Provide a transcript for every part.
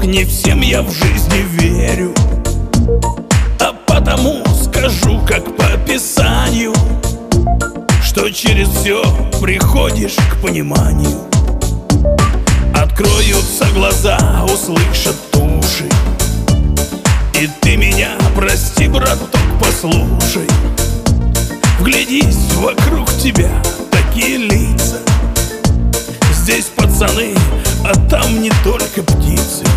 не всем я в жизни верю, а потому скажу, как по Писанию, что через все приходишь к пониманию. Откроются глаза, услышат уши, и ты меня прости, браток, послушай. Вглядись, вокруг тебя такие лица. Здесь пацаны, а там не только птицы.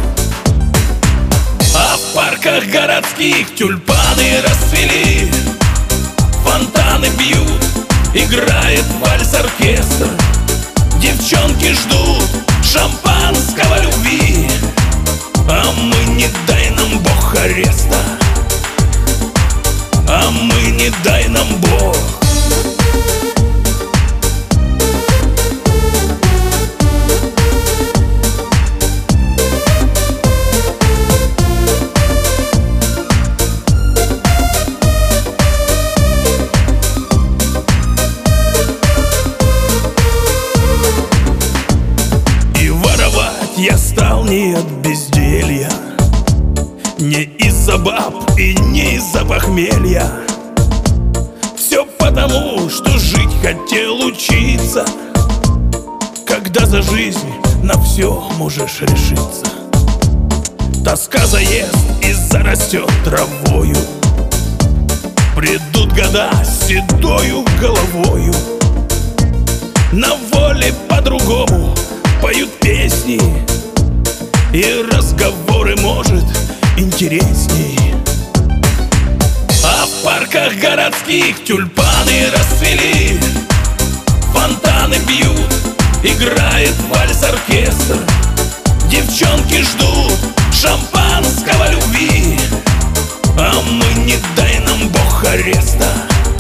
А в парках городских тюльпаны расцвели, фонтаны бьют, играет вальс-оркестр. Девчонки ждут шампанского любви, а мы, не дай нам Бог ареста, а мы, не дай нам Бог. Я стал не от безделья, не из-за баб и не из-за похмелья. Все потому, что жить хотел учиться, когда за жизнь на все можешь решиться. Тоска заест и зарастет травою, придут года с седою головою. На воле по-другому поют песни, и разговоры, может, интересней. А в парках городских тюльпаны расцвели, фонтаны бьют, играет вальс-оркестр. Девчонки ждут шампанского любви, а мы, не дай нам Бог ареста,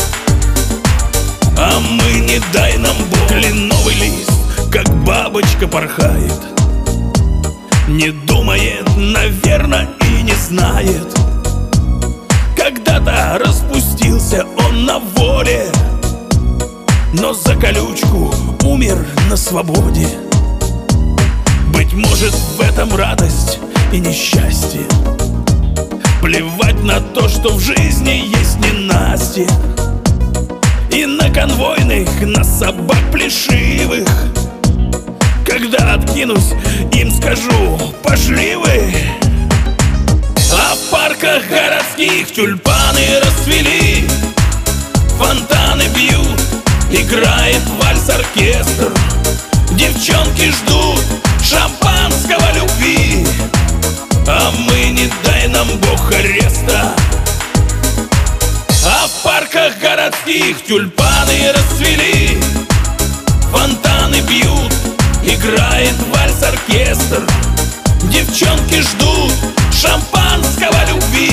а мы, не дай нам Бог. Кленовый лист, как бабочка, порхает, не думает, наверное, и не знает. Когда-то распустился он на воле, но за колючку умер на свободе. Быть может, в этом радость и несчастье. Плевать на то, что в жизни есть ненастье. И на конвойных, на собак плешивых, когда откинусь, им скажу: пошли вы. А в парках городских тюльпаны расцвели, фонтаны бьют, играет вальс-оркестр. Девчонки ждут шампанского любви, а мы, не дай нам Бог ареста. А в парках городских тюльпаны расцвели, фонтаны бьют, играет вальс-оркестр. Девчонки ждут шампанского любви,